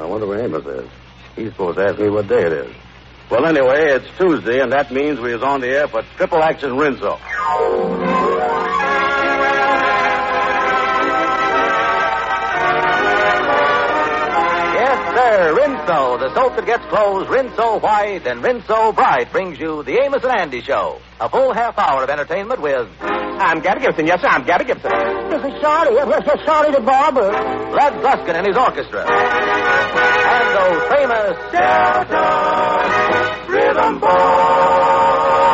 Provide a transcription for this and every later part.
wonder where Amos is. He's supposed to ask me what day it is. Well, anyway, it's Tuesday, and that means we is on the air for Triple Action Rinso. Yes, sir, Rinso, the soap that gets clothes Rinso white and Rinso bright, brings you the Amos and Andy Show. A full half hour of entertainment with... I'm Gabby Gibson. Yes, sir, I'm Gabby Gibson. This is Shorty. Yes, yes, Shorty the barber. Led Gluskin and his orchestra. And those famous... Delta Rhythm Boys.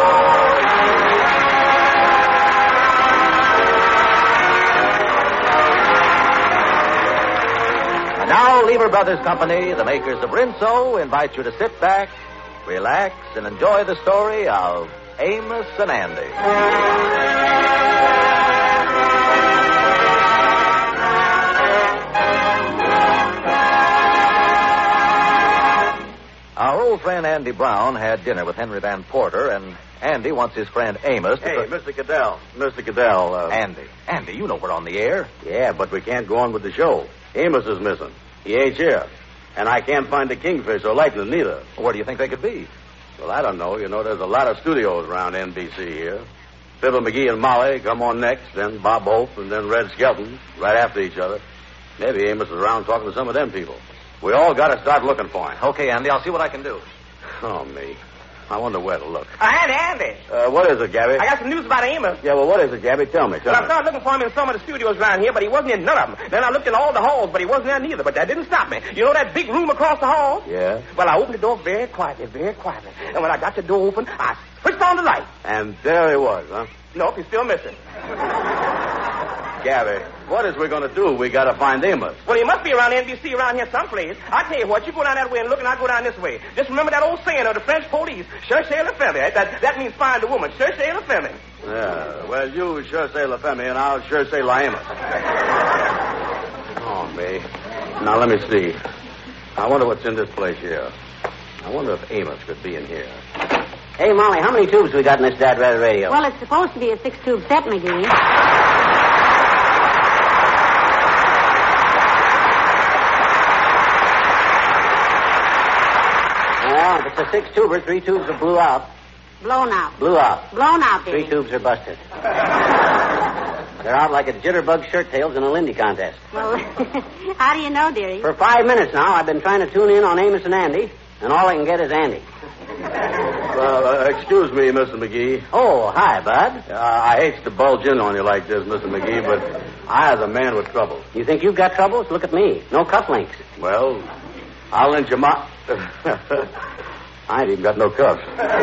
And now, Lever Brothers Company, the makers of Rinso, invite you to sit back, relax, and enjoy the story of Amos and Andy. Our old friend Andy Brown had dinner with Henry Van Porter, and Andy wants his friend Amos to... Hey, Mr. Caddell. Mr. Caddell. Andy, you know we're on the air. Yeah, but we can't go on with the show. Amos is missing. He ain't here. And I can't find the Kingfish or Lightning neither. Where do you think they could be? Well, I don't know. You know, there's a lot of studios around NBC here. Fibber McGee and Molly come on next, then Bob Hope, and then Red Skelton, right after each other. Maybe Amos is around talking to some of them people. We all got to start looking for him. Okay, Andy, I'll see what I can do. Oh, me. I wonder where to look. Andy. What is it, Gabby? I got some news about Amos. Yeah, well, what is it, Gabby? Tell me. I started looking for him in some of the studios around here, but he wasn't in none of them. Then I looked in all the halls, but he wasn't there neither. But that didn't stop me. You know that big room across the hall? Yeah. Well, I opened the door very quietly. And when I got the door open, I switched on the light. And there he was, huh? Nope, he's still missing. Gabby, what is we going to do? We got to find Amos. Well, he must be around NBC around here someplace. I tell you what, you go down that way and look, and I go down this way. Just remember that old saying of the French police, cherchez la femme. That means find a woman. Cherchez la femme. Yeah, well, you cherchez la femme, and I'll cherchez la Amos. Oh, me. Now, let me see. I wonder what's in this place here. I wonder if Amos could be in here. Hey, Molly, how many tubes we got in this Dad Rather radio? Well, it's supposed to be a 6-tube set, McGee. Well, if it's a 6-tuber, 3 tubes are blew out. Blown out. Blew out. Blown out, dear. 3 tubes are busted. They're out like a jitterbug shirt tails in a Lindy contest. Well, how do you know, dearie? For 5 minutes now, I've been trying to tune in on Amos and Andy, and all I can get is Andy. Well, excuse me, Mr. McGee. Oh, hi, Bud. I hate to bulge in on you like this, Mr. McGee, but I is a man with trouble. You think you've got troubles? Look at me. No cufflinks. Well, I'll lend you my... I ain't even got no cuffs.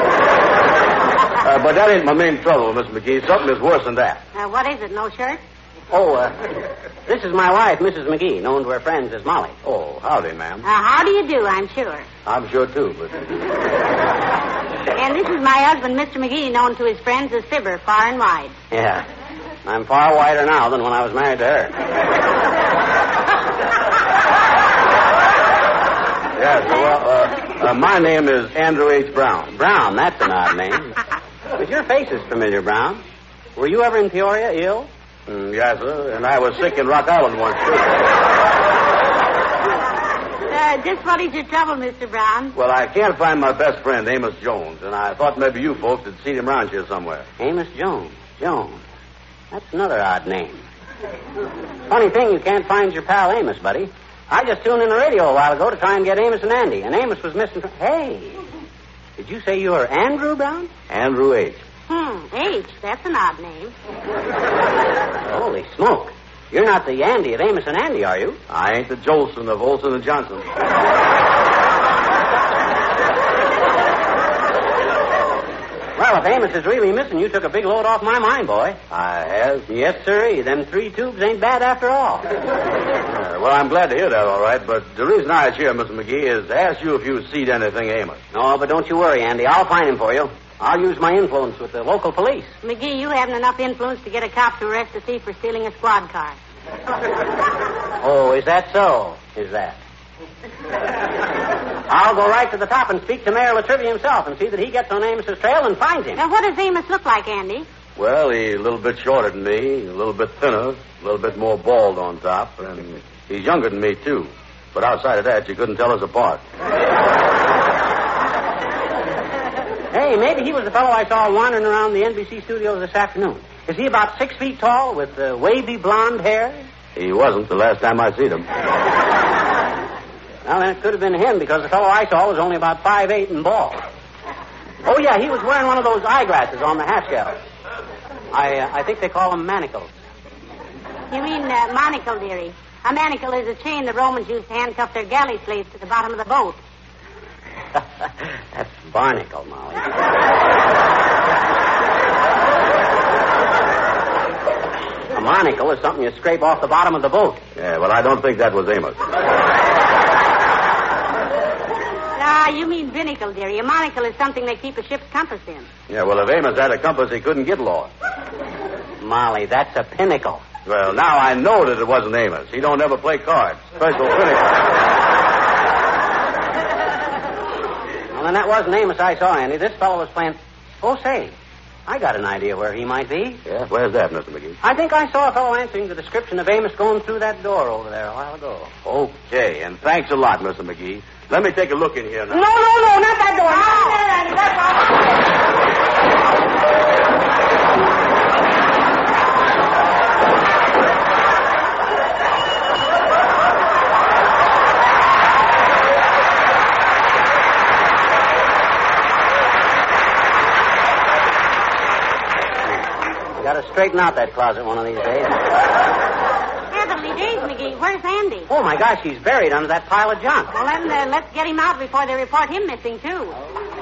But that ain't my main trouble, Miss McGee. Something is worse than that. What is it, no shirt? Oh, this is my wife, Mrs. McGee, known to her friends as Molly. Oh, howdy, ma'am. How do you do, I'm sure. I'm sure, too, but... And this is my husband, Mr. McGee, known to his friends as Fibber, far and wide. Yeah. I'm far wider now than when I was married to her. Yes, well, my name is Andrew H. Brown. Brown, that's an odd name. But your face is familiar, Brown. Were you ever in Peoria ill? Yes, sir, and I was sick in Rock Island once, too. Just what is your trouble, Mr. Brown? Well, I can't find my best friend, Amos Jones, and I thought maybe you folks had seen him around here somewhere. Amos Jones. That's another odd name. Funny thing, you can't find your pal Amos, buddy. I just tuned in the radio a while ago to try and get Amos and Andy, and Amos was missing... Hey, did you say you were Andrew Brown? Andrew H. H. That's an odd name. Holy smoke. You're not the Andy of Amos and Andy, are you? I ain't the Jolson of Olson and Johnson. Well, if Amos is really missing, you took a big load off my mind, boy. I have? Yes, sir. Them 3 tubes ain't bad after all. Well, I'm glad to hear that, all right, but the reason I was here, Mr. McGee, is to ask you if you've seen anything Amos. No, but don't you worry, Andy. I'll find him for you. I'll use my influence with the local police. McGee, you haven't enough influence to get a cop to arrest a thief for stealing a squad car. Oh, is that so? Is that? I'll go right to the top and speak to Mayor Latrivia himself and see that he gets on Amos's trail and finds him. Now, what does Amos look like, Andy? Well, he's a little bit shorter than me, a little bit thinner, a little bit more bald on top, and he's younger than me, too. But outside of that, you couldn't tell us apart. Hey, maybe he was the fellow I saw wandering around the NBC studios this afternoon. Is he about 6 feet tall with wavy blonde hair? He wasn't the last time I seen him. Well, then it could have been him because the fellow I saw was only about 5'8" and bald. Oh, yeah, he was wearing one of those eyeglasses on the half shell. I think they call them manacles. You mean monocle, dearie. A manacle is a chain the Romans used to handcuff their galley slaves to the bottom of the boat. That's barnacle, Molly. A monocle is something you scrape off the bottom of the boat. Yeah, well, I don't think that was Amos. Ah, you mean binnacle, dearie. A monocle is something they keep a ship's compass in. Yeah, well, if Amos had a compass, he couldn't get lost. Molly, that's a pinnacle. Well, now I know that it wasn't Amos. He don't ever play cards. Special pinnacle. Well, then that wasn't Amos I saw, Andy. This fellow was playing... Oh, say, I got an idea where he might be. Yeah? Where's that, Mr. McGee? I think I saw a fellow answering the description of Amos going through that door over there a while ago. Okay, and thanks a lot, Mr. McGee. Let me take a look in here now. No, not that door. That's Got to straighten out that closet one of these days. Heavenly days, McGee. Where's Andy? Oh, my gosh, he's buried under that pile of junk. Well, then let's get him out before they report him missing, too.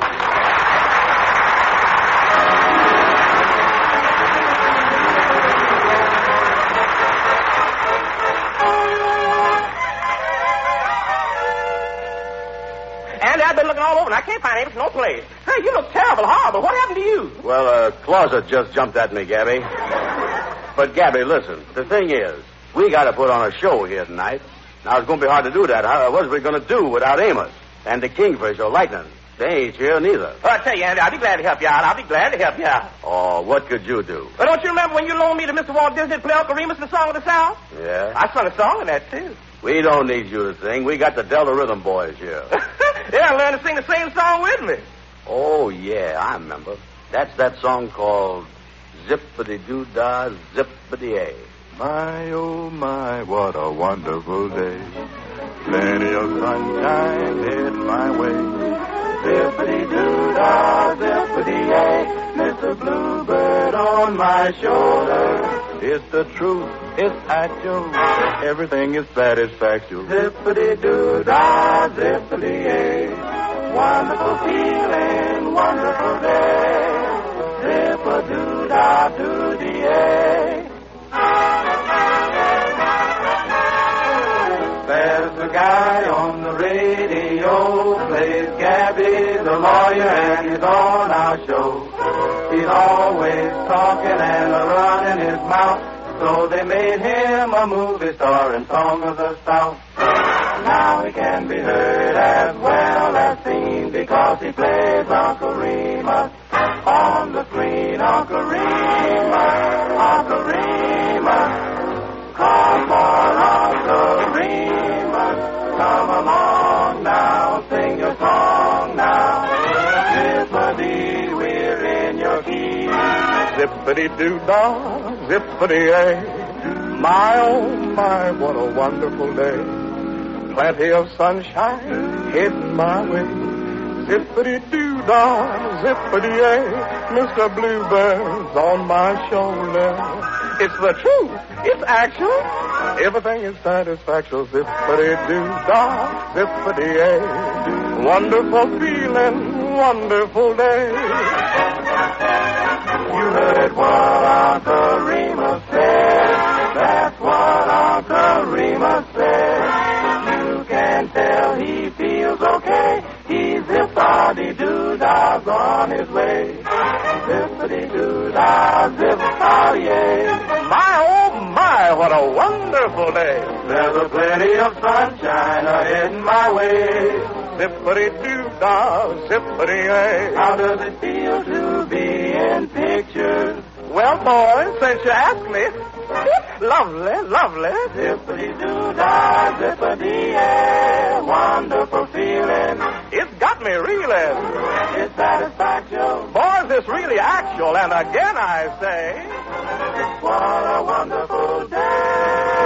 Andy, I've been looking all over, and I can't find Amos no place. Hey, you look terrible, horrible. What happened to you? Well, a closet just jumped at me, Gabby. But, Gabby, listen. The thing is, we got to put on a show here tonight. Now, it's going to be hard to do that. What are we going to do without Amos and the Kingfish or Lightning? They ain't here neither. Oh, I tell you, Andy, I'll be glad to help you out. Oh, what could you do? Well, don't you remember when you loaned me to Mr. Walt Disney to play Uncle Remus in the Song of the South? Yeah? I sung a song in that, too. We don't need you to sing. We got the Delta Rhythm Boys here. Yeah, learn to sing the same song with me. Oh, yeah, I remember. That's that song called Zippity-Doo-Dah, Zippity-A. My, oh, my, what a wonderful day. Plenty of sunshine heading my way. Zippity-Doo-Dah, Zippity-A, Mr. Bluebird on my shoulder. It's the truth, it's actual, everything is satisfactual. Zippity-Doo-Dah, Zippity-A, wonderful feeling, wonderful day. Zip-a-doo-dah, doo-dee-A. There's a guy on the radio, plays Gabby the lawyer, and he's on our show. He's always talking and running his mouth, so they made him a movie star in Song of the South. Now he can be heard as well as seen because he plays Uncle Remus on the screen. Uncle Remus, Uncle Remus, come on, Uncle Remus, come along now, sing your song now. Zippity, we're in your key. Zippity-doo-dah, zippity-a, my oh my, what a wonderful day. Plenty of sunshine heading my way. Zippity-doo-dah, zippity-a, Mr. Bluebird's on my shoulder. It's the truth, it's actual, everything is satisfactual. Zippity-doo-dah, zippity-a, wonderful feeling, wonderful day. You heard what Uncle Remus said, that's what Uncle Remus said. You can tell he feels okay. He's zippity-doo-dah's on his way. Zippity-doo-dah, zippity-a. My, oh my, what a wonderful day. There's a plenty of sunshine ahead in my way. Zippity-doo-dah, zippity-a. How does it feel to be in pictures? Well, boys, since you asked me, Lovely, lovely. Zippity-doo-dah, zippity-yeah, wonderful feeling. It's got me reeling. It's satisfaction. Boys, it's really actual, and again I say... What a wonderful day.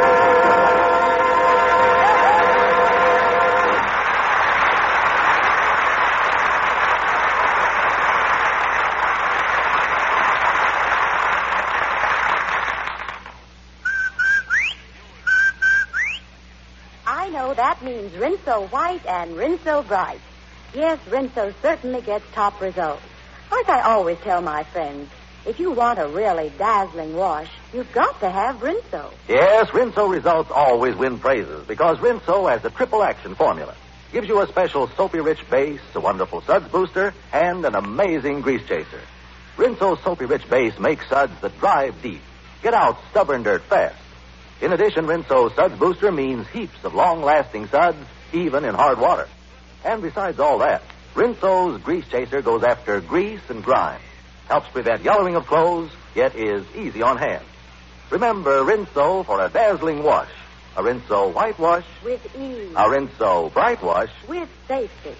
I know that means Rinso White and Rinso Bright. Yes, Rinso certainly gets top results. Like I always tell my friends, if you want a really dazzling wash, you've got to have Rinso. Yes, Rinso results always win praises because Rinso has the triple action formula. Gives you a special soapy-rich base, a wonderful suds booster, and an amazing grease chaser. Rinso's soapy-rich base makes suds that drive deep, get out stubborn dirt fast. In addition, Rinso's suds booster means heaps of long-lasting suds, even in hard water. And besides all that, Rinso's grease chaser goes after grease and grime. Helps prevent yellowing of clothes, yet is easy on hands. Remember Rinso for a dazzling wash. A Rinso white wash. With ease. A Rinso bright wash. With safety.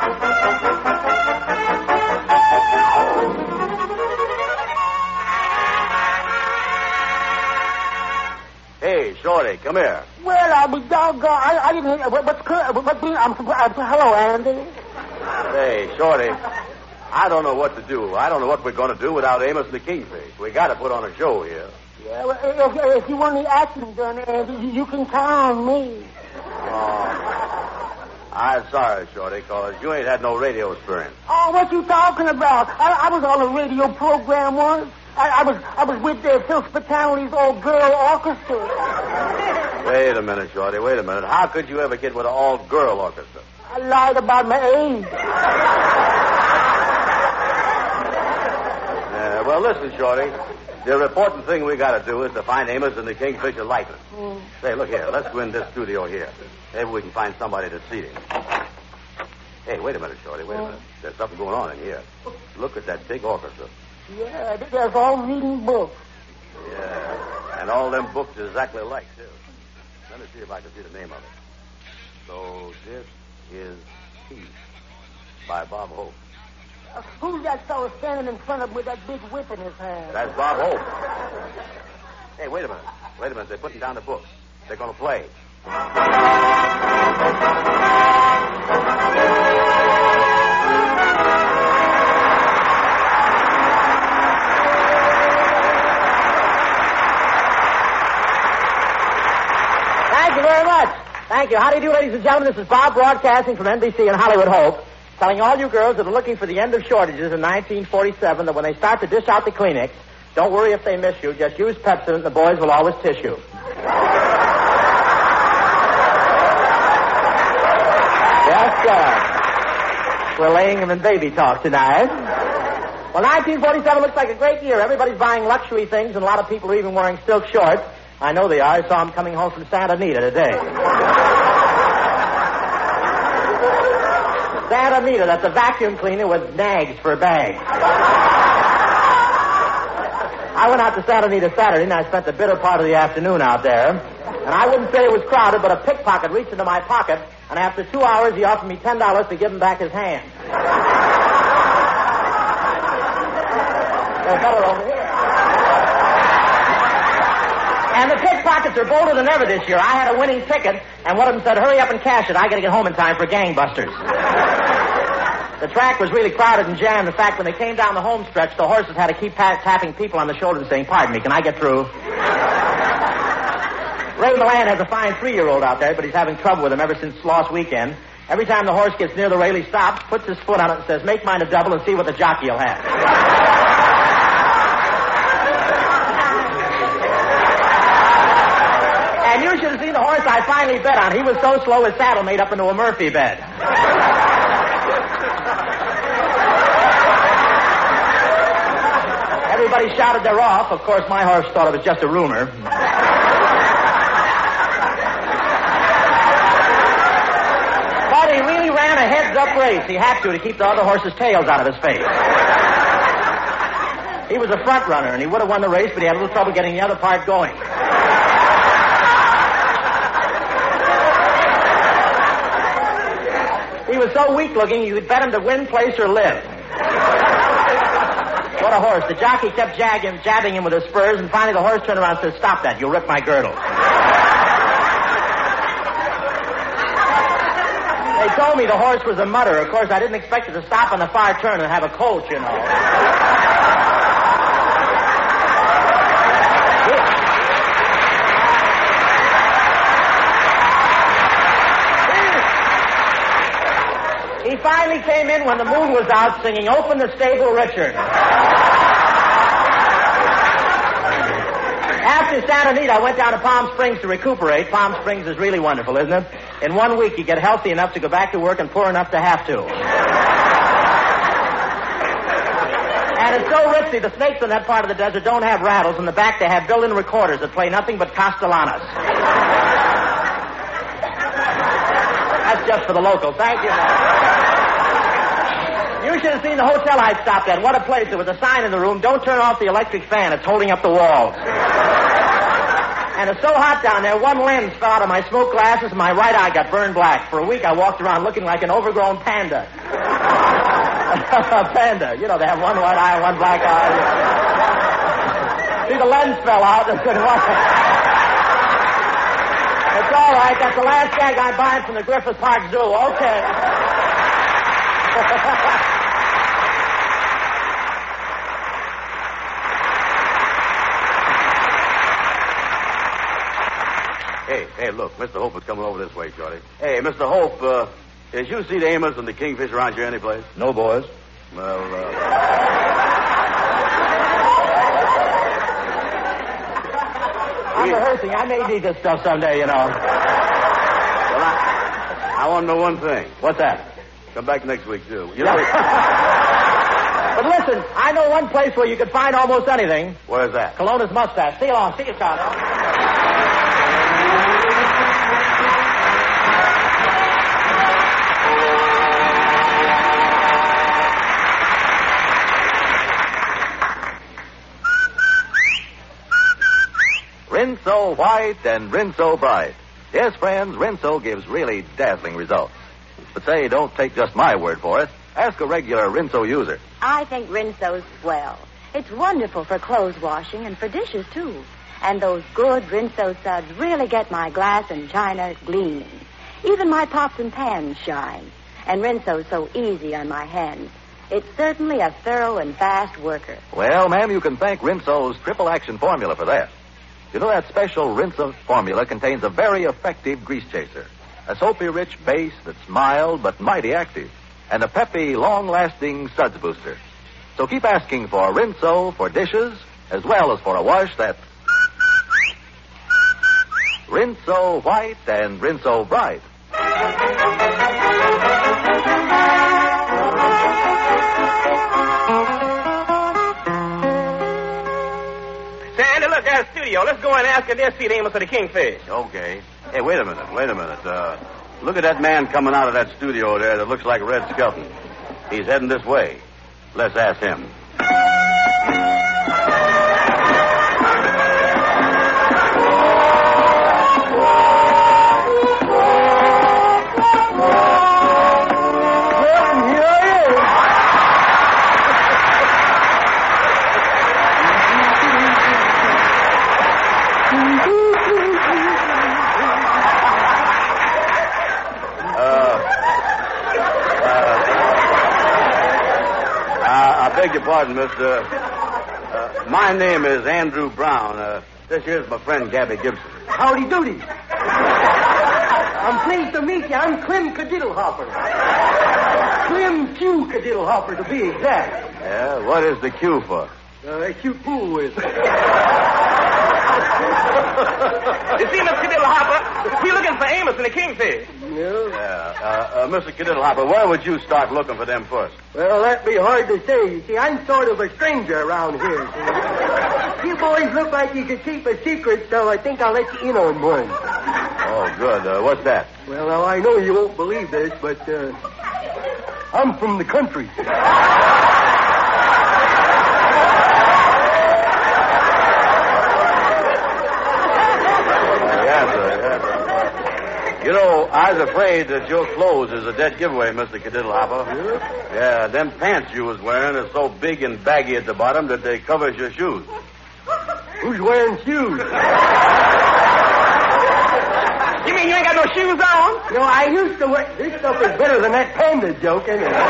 Hey, Shorty, come here. Well, I'll be doggone. I didn't hear. Hello, Andy. Hey, Shorty, I don't know what to do. I don't know what we're going to do without Amos and the Kingfish. We got to put on a show here. Yeah, well, if you want the acting done, Andy, you can count on me. Oh, I'm sorry, Shorty, because you ain't had no radio experience. Oh, what you talking about? I was on a radio program once. I was with Phil Spitali's all-girl orchestra. Wait a minute, Shorty, wait a minute. How could you ever get with an all-girl orchestra? I lied about my age. Well, listen, Shorty. The important thing we got to do is to find Amos and the Kingfisher likeness. Say, look here. Let's go in this studio here. Maybe we can find somebody to see him. Hey, wait a minute, Shorty. Wait a minute. There's something going on in here. Look at that big orchestra. Yeah, they're all reading books. Yeah, and all them books exactly alike, too. Let me see if I can see the name of it. So this is Peace by Bob Hope. Who's that fellow standing in front of him with that big whip in his hand? That's Bob Hope. Hey, wait a minute. Wait a minute. They're putting down the books. They're going to play. Thank you very much. Thank you. How do you do, ladies and gentlemen? This is Bob broadcasting from NBC and Hollywood Hope, telling all you girls that are looking for the end of shortages in 1947 that when they start to dish out the Kleenex, don't worry if they miss you. Just use Pepsodent and the boys will always tissue. Yes, sir. We're laying them in baby talk tonight. Well, 1947 looks like a great year. Everybody's buying luxury things, and a lot of people are even wearing silk shorts. I know they are. I saw them coming home from Santa Anita today. Santa Anita, that's a vacuum cleaner with nags for bags. I went out to Santa Anita Saturday, and I spent the bitter part of the afternoon out there. And I wouldn't say it was crowded, but a pickpocket reached into my pocket, and after 2 hours, he offered me $10 to give him back his hand. They're better over here. And the pickpockets are bolder than ever this year. I had a winning ticket, and one of them said, hurry up and cash it. I got to get home in time for gangbusters. The track was really crowded and jammed. In fact, when they came down the home stretch, the horses had to keep tapping people on the shoulder and saying, pardon me, can I get through? Ray Milan has a fine 3-year-old out there, but he's having trouble with him ever since last weekend. Every time the horse gets near the rail, he stops, puts his foot on it, and says, make mine a double and see what the jockey will have. And you should have seen the horse I finally bet on. He was so slow his saddle made up into a Murphy bed. Everybody shouted they're off. Of course, my horse thought it was just a rumor. But he really ran a heads-up race. He had to keep the other horses' tails out of his face. He was a front runner, and he would have won the race, but he had a little trouble getting the other part going. so weak looking you'd bet him to win, place, or live. What a horse. The jockey kept jabbing him with his spurs, and finally the horse turned around and said, "Stop that, you'll rip my girdle." They told me the horse was a mutter. Of course, I didn't expect it to stop on the far turn and have a colt, you know. He finally came in when the moon was out singing, "Open the Stable, Richard." After Santa Anita, I went down to Palm Springs to recuperate. Palm Springs is really wonderful, isn't it? In 1 week, you get healthy enough to go back to work and poor enough to have to. And it's so risky, the snakes in that part of the desert don't have rattles. In the back, they have built-in recorders that play nothing but Castellanos. That's just for the locals. Thank you. You should have seen the hotel I stopped at. What a place. There was a sign in the room, "Don't turn off the electric fan. It's holding up the walls." And it's so hot down there, one lens fell out of my smoke glasses and my right eye got burned black. For a week, I walked around looking like an overgrown panda. A panda. You know, they have one white eye and one black eye. See, the lens fell out. It's all right. That's the last gag I'm buying from the Griffith Park Zoo. Okay. Hey, look, Mr. Hope is coming over this way, Shorty. Hey, Mr. Hope, did you see the Amos and the Kingfish around here anyplace? No, boys. Well, I'm rehearsing. I may need this stuff someday, you know. Well, I want to know one thing. What's that? Come back next week, too. You know... But listen, I know one place where you could find almost anything. Where's that? Colonna's mustache. See you long. See you, Charlie. Rinso White and Rinso Bright. Yes, friends, Rinso gives really dazzling results. But say, don't take just my word for it. Ask a regular Rinso user. I think Rinso's swell. It's wonderful for clothes washing and for dishes, too. And those good Rinso suds really get my glass and china gleaming. Even my pots and pans shine. And Rinso's so easy on my hands. It's certainly a thorough and fast worker. Well, ma'am, you can thank Rinso's triple action formula for that. You know, that special Rinso formula contains a very effective grease chaser, a soapy-rich base that's mild but mighty active, and a peppy, long-lasting suds booster. So keep asking for Rinso for dishes as well as for a wash that's Rinso White and Rinso Bright. Sandy, look, there's a studio. Let's go in and ask if they'll see the Amos of the Kingfish. Okay. Hey, wait a minute. Look at that man coming out of that studio there that looks like Red Skelton. He's heading this way. Let's ask him. I beg your pardon, mister. My name is Andrew Brown. This here's my friend Gabby Gibson. Howdy doody. I'm pleased to meet you. I'm Clem Cadiddlehopper. Clem Q Cadiddlehopper, to be exact. Yeah? What is the Q for? Cute pool with. You see, Mr. Cadiddlehopper, we're looking for Amos and the Kingfish. Yeah. Mr. Cadiddlehopper, where would you start looking for them first? Well, that'd be hard to say. You see, I'm sort of a stranger around here. You boys look like you could keep a secret, so I think I'll let you in on one. Oh, good. What's that? Well, now, I know you won't believe this, but I'm from the country. You know, I was afraid that your clothes is a dead giveaway, Mr. Cadiddlehopper. Yeah, them pants you was wearing are so big and baggy at the bottom that they covers your shoes. Who's wearing shoes? You mean you ain't got no shoes on? No, I used to wear... This stuff is better than that panda joke, isn't it?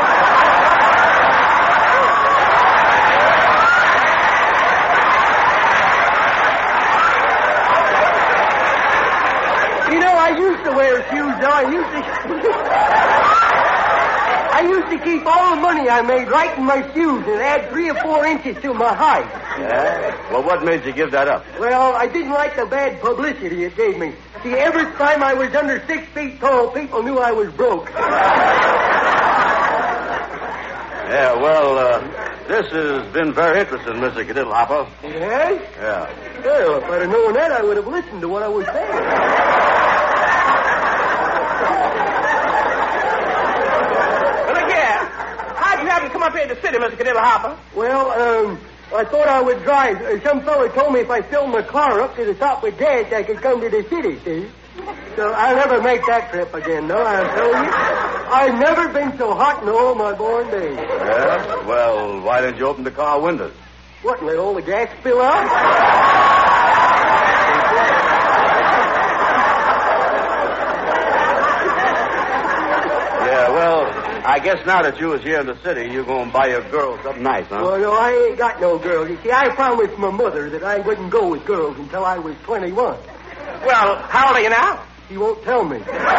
You know, I used to wear shoes, though. I used to keep all the money I made right in my shoes and add 3 or 4 inches to my height. Yeah? Well, what made you give that up? Well, I didn't like the bad publicity it gave me. See, every time I was under 6 feet tall, people knew I was broke. Yeah, well, this has been very interesting, Mr. Cadiddlehopper. Yes? Yeah. Well, if I'd have known that, I would have listened to what I was saying. Come up here to the city, Mr. Cadiddlehopper. Well, I thought I would drive. Some fellow told me if I filled my car up to the top with gas, I could come to the city, see? So I'll never make that trip again, no, I'll tell you. I've never been so hot in all my born days. Yeah? Well, why didn't you open the car windows? What, and let all the gas spill out? Yeah, well, I guess now that you was here in the city, you're going to buy your girl something nice, huh? Well, no, I ain't got no girls. You see, I promised my mother that I wouldn't go with girls until I was 21. Well, how old are you now? She won't tell me.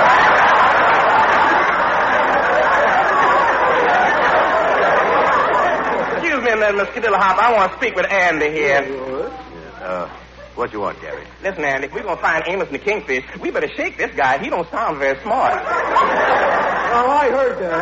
Excuse me a minute, Mr. Cadiddlehopper. I want to speak with Andy here. What you want, Gary? Listen, Andy, if we're going to find Amos and the Kingfish, we better shake this guy. He don't sound very smart. Oh, I heard that.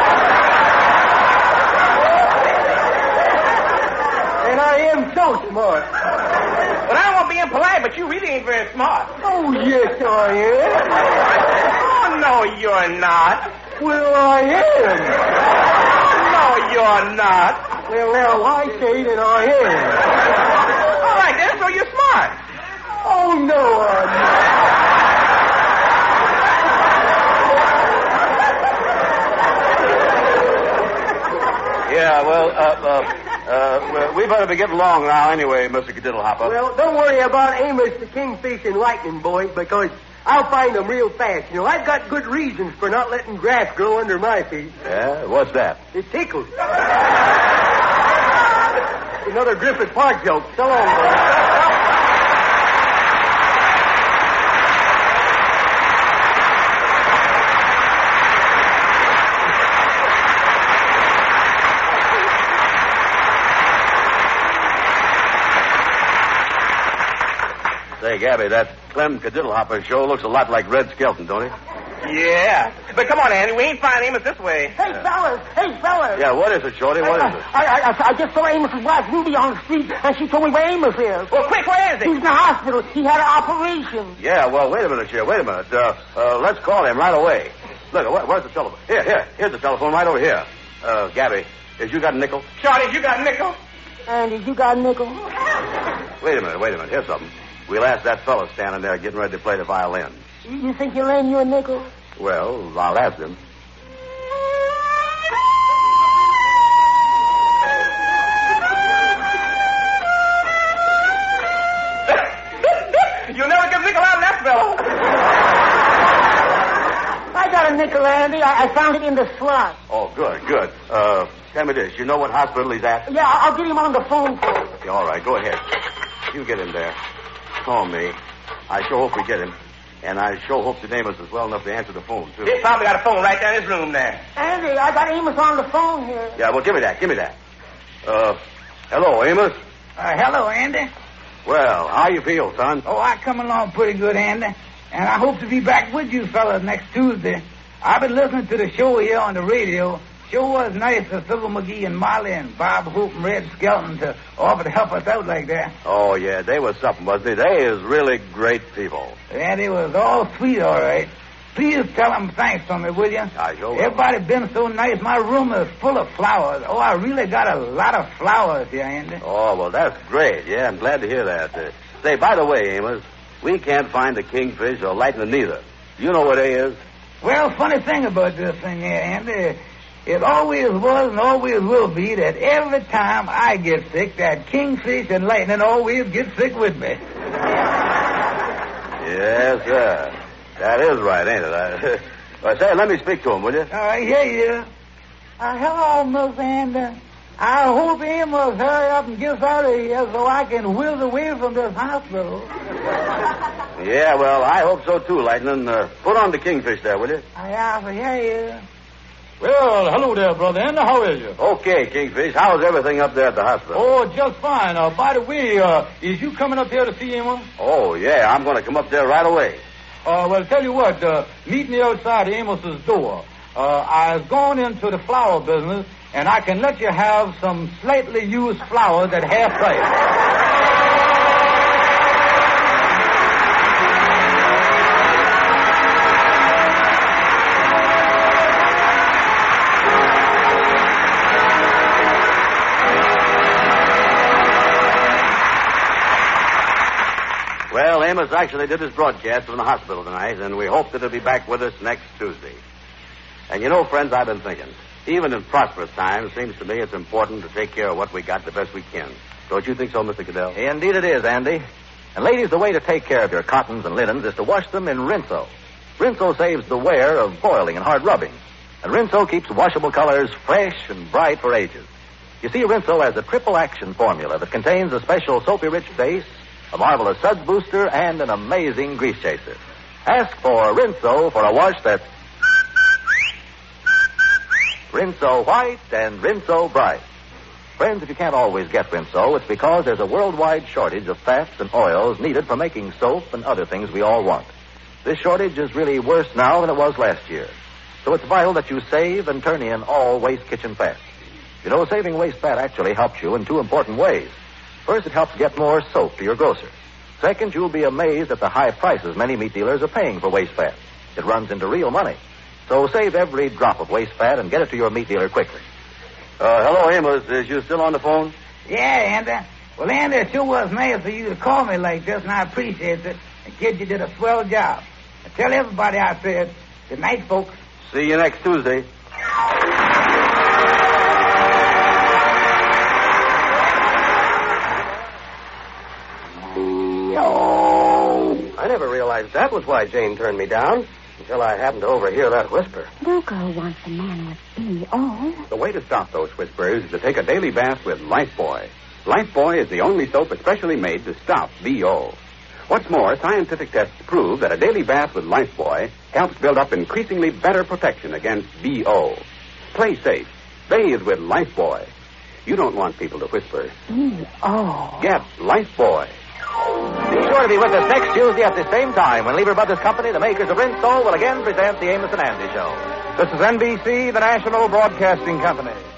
And I am so smart. But I don't want to be impolite, but you really ain't very smart. Oh, yes, I am. Oh, no, you're not. Well, I am. No, you're not. Well, now, I say that I am. All right, then, so you're smart. Oh, no, I'm not. Yeah, well, we better be getting along now anyway, Mr. Cadiddlehopper. Well, don't worry about Amos the Kingfish and Lightning, boys, because I'll find them real fast. You know, I've got good reasons for not letting grass grow under my feet. Yeah? What's that? It tickles. Another Griffith Park joke. So long, boys. Say, Gabby, that Clem Cadiddlehopper show looks a lot like Red Skelton, don't it? Yeah. But come on, Andy. We ain't finding Amos this way. Hey, fellas. Yeah, what is it, Shorty? What is it? I just saw Amos's wife, Ruby, on the street, and she told me where Amos is. Well, quick, where is he? He's in the hospital. He had an operation. Yeah, well, wait a minute, here. Wait a minute. Let's call him right away. Look, where's the telephone? Here's the telephone right over here. Gabby, has you got a nickel? Shorty, you got a nickel? Andy, you got a nickel? Wait a minute. Here's something. We'll ask that fellow standing there getting ready to play the violin. You think he'll lend you a nickel? Well, I'll ask him. You'll never get a nickel out of that fellow. I got a nickel, Andy. I found it in the slot. Oh, good. Tell me this. You know what hospital he's at? Yeah, I'll get him on the phone for you. Okay, all right, go ahead. You get him there. Call me. I sure hope we get him. And I sure hope that Amos is well enough to answer the phone, too. He's probably got a phone right down his room there. Andy, I got Amos on the phone here. Yeah, well, give me that. Hello, Amos? Hello, Andy. Well, how you feel, son? Oh, I come along pretty good, Andy. And I hope to be back with you fellas next Tuesday. I've been listening to the show here on the radio. Sure was nice of Fibber McGee and Molly and Bob Hope and Red Skelton to offer to help us out like that. Oh, yeah, they was something, wasn't they? They is really great people. Yeah, they was all sweet, all right. Please tell them thanks for me, will you? I sure will. Everybody been so nice. My room is full of flowers. Oh, I really got a lot of flowers here, Andy. Oh, well, that's great. Yeah, I'm glad to hear that. Say, by the way, Amos, we can't find the Kingfish or Lightning neither. You know what A is? Well, funny thing about this thing here, Andy, it always was and always will be that every time I get sick, that kingfish and lightning always get sick with me. Yes, sir. That is right, ain't it? Say, let me speak to him, will you? Yeah. Hello, Miss Andy. I hope Amos hurry up and gets out of here so I can whiz away from this hospital. Yeah, well, I hope so too, Lightning. Put on the kingfish there, will you? Yeah. Well, hello there, Brother Andy. How is you? Okay, Kingfish. How's everything up there at the hospital? Oh, just fine. By the way, is you coming up here to see Amos? Oh, yeah. I'm going to come up there right away. Well, tell you what. Meet me outside Amos's door. I've gone into the flower business, and I can let you have some slightly used flowers at half price. Well, Amos actually did his broadcast from the hospital tonight, and we hope that he'll be back with us next Tuesday. And you know, friends, I've been thinking, even in prosperous times, seems to me it's important to take care of what we got the best we can. Don't you think so, Mr. Goodell? Indeed it is, Andy. And ladies, the way to take care of your cottons and linens is to wash them in Rinso. Rinso saves the wear of boiling and hard rubbing. And Rinso keeps washable colors fresh and bright for ages. You see, Rinso has a triple action formula that contains a special soapy-rich base, a marvelous suds booster, and an amazing grease chaser. Ask for Rinso for a wash that's Rinso white and Rinso bright. Friends, if you can't always get Rinso, it's because there's a worldwide shortage of fats and oils needed for making soap and other things we all want. This shortage is really worse now than it was last year. So it's vital that you save and turn in all waste kitchen fat. You know, saving waste fat actually helps you in two important ways. First, it helps get more soap to your grocer. Second, you'll be amazed at the high prices many meat dealers are paying for waste fat. It runs into real money. So save every drop of waste fat and get it to your meat dealer quickly. Hello, Amos. Is you still on the phone? Yeah, Andy. Well, Andy, it sure was nice of you to call me like this, and I appreciate it. The kid, you did a swell job. I tell everybody out there, good night, folks. See you next Tuesday. I never realized that was why Jane turned me down, until I happened to overhear that whisper. No girl wants a man with B.O. The way to stop those whispers is to take a daily bath with Lifebuoy. Lifebuoy is the only soap especially made to stop B.O. What's more, scientific tests prove that a daily bath with Lifebuoy helps build up increasingly better protection against B.O. Play safe. Bathe with Lifebuoy. You don't want people to whisper. B.O. Get Lifebuoy. Be sure to be with us next Tuesday at the same time when Lever Brothers Company, the makers of Rinso, will again present the Amos and Andy Show. This is NBC, the National Broadcasting Company.